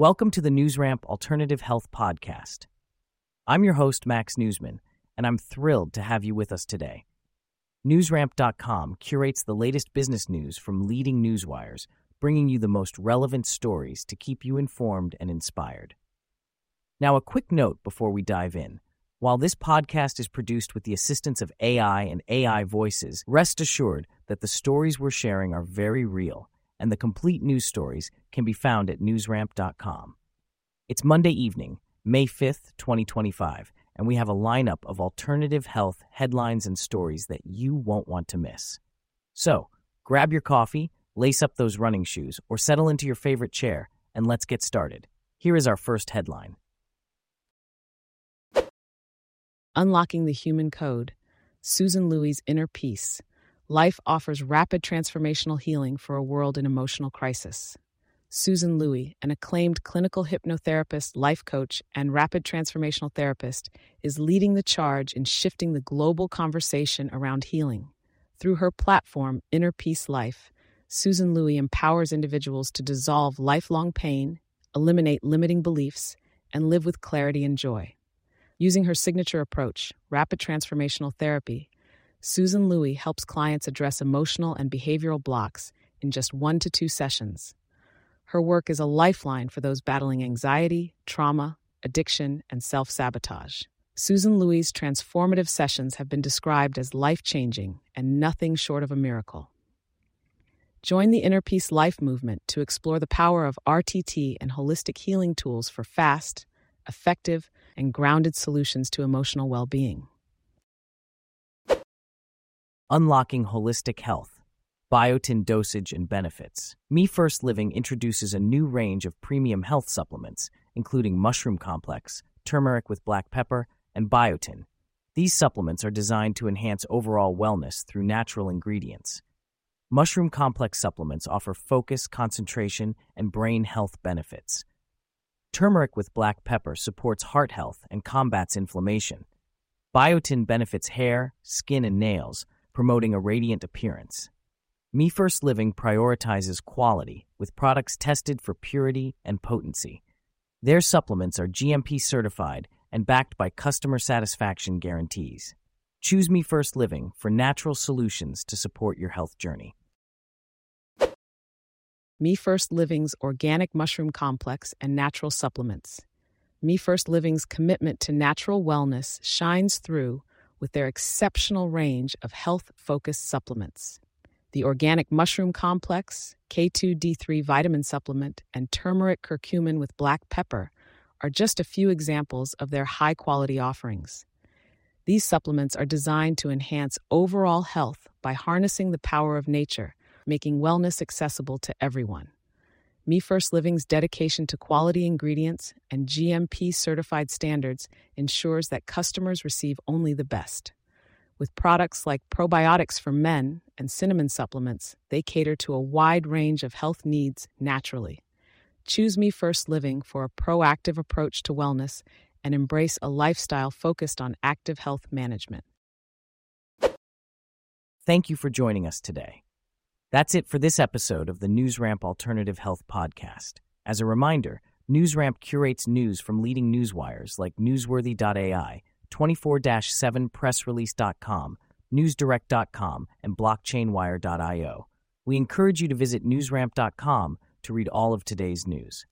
Welcome to the NewsRamp Alternative Health Podcast. I'm your host, Max Newsman, and I'm thrilled to have you with us today. NewsRamp.com curates the latest business news from leading newswires, bringing you the most relevant stories to keep you informed and inspired. Now, a quick note before we dive in. While this podcast is produced with the assistance of AI and AI voices, rest assured that the stories we're sharing are very real, and the complete news stories can be found at newsramp.com. It's Monday evening, May 5th, 2025, and we have a lineup of alternative health headlines and stories that you won't want to miss. So, grab your coffee, lace up those running shoes, or settle into your favorite chair, and let's get started. Here is our first headline. Unlocking the Human Code, Susan Louie's Inner Peace. Life offers rapid transformational healing for a world in emotional crisis. Susan Louie, an acclaimed clinical hypnotherapist, life coach, and rapid transformational therapist, is leading the charge in shifting the global conversation around healing. Through her platform, Inner Peace Life, Susan Louie empowers individuals to dissolve lifelong pain, eliminate limiting beliefs, and live with clarity and joy. Using her signature approach, rapid transformational therapy, Susan Louie helps clients address emotional and behavioral blocks in just 1 to 2 sessions. Her work is a lifeline for those battling anxiety, trauma, addiction, and self-sabotage. Susan Louie's transformative sessions have been described as life-changing and nothing short of a miracle. Join the Inner Peace Life movement to explore the power of RTT and holistic healing tools for fast, effective, and grounded solutions to emotional well-being. Unlocking Holistic Health, Biotin Dosage and Benefits. Me First Living introduces a new range of premium health supplements, including Mushroom Complex, Turmeric with Black Pepper, and Biotin. These supplements are designed to enhance overall wellness through natural ingredients. Mushroom Complex supplements offer focus, concentration, and brain health benefits. Turmeric with Black Pepper supports heart health and combats inflammation. Biotin benefits hair, skin, and nails, promoting a radiant appearance. Me First Living prioritizes quality with products tested for purity and potency. Their supplements are GMP certified and backed by customer satisfaction guarantees. Choose Me First Living for natural solutions to support your health journey. Me First Living's Organic Mushroom Complex and Natural Supplements. Me First Living's commitment to natural wellness shines through with their exceptional range of health-focused supplements. The Organic Mushroom Complex, K2D3 Vitamin Supplement, and Turmeric Curcumin with Black Pepper are just a few examples of their high-quality offerings. These supplements are designed to enhance overall health by harnessing the power of nature, making wellness accessible to everyone. Me First Living's dedication to quality ingredients and GMP-certified standards ensures that customers receive only the best. With products like probiotics for men and cinnamon supplements, they cater to a wide range of health needs naturally. Choose Me First Living for a proactive approach to wellness and embrace a lifestyle focused on active health management. Thank you for joining us today. That's it for this episode of the NewsRamp Alternative Health Podcast. As a reminder, NewsRamp curates news from leading newswires like Newsworthy.ai, 24-7pressrelease.com, NewsDirect.com, and BlockchainWire.io. We encourage you to visit NewsRamp.com to read all of today's news.